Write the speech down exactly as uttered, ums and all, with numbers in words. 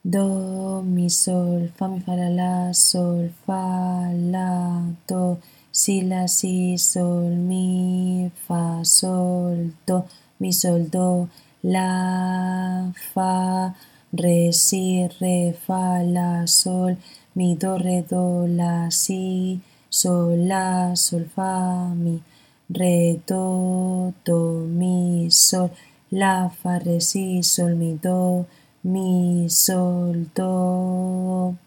do, mi, sol, fa, mi, fa, la, la, sol, fa, la, do, si, la, si, sol, mi, fa, sol, do, mi, sol, do, la, fa, re, si, re, fa, la, sol, mi, do, re, do, la, si, sol, la, sol, fa, mi, re, do, do, mi, sol, la, fa, re, si, sol, mi, do, mi, sol, do.